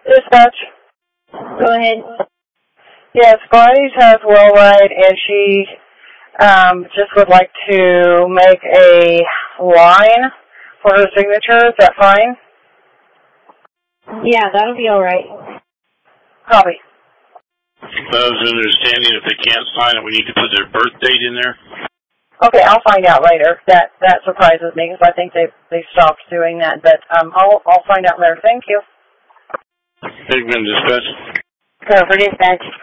Dispatch. Go ahead. Yes, Gladys has Wellrite, and she just would like to make a line for her signature. Is that fine? Yeah, that'll be all right. Copy. That was an understanding if they can't sign it, we need to put their birth date in there. Okay, I'll find out later. That surprises me because I think they stopped doing that. But I'll find out later. Thank you. They've been discussed. Go for dispatch.